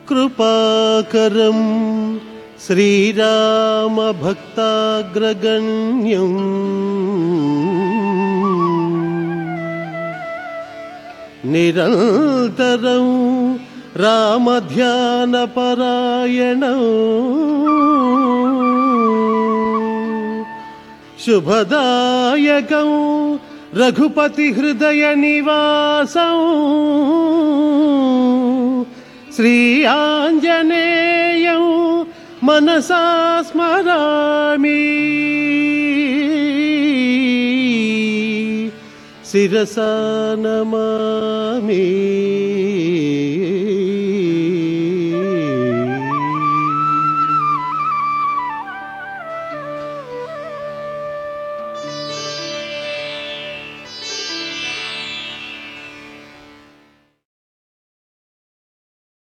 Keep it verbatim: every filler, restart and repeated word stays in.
కృపాకరం శ్రీరామ భక్తాగ్రగణ్యం నిరంతరం రామధ్యాన పరాయణం శుభదాయకం రఘుపతి హృదయ నివాసం శ్రీ ఆంజనేయం మనసా స్మరామి శిరసా నమామి.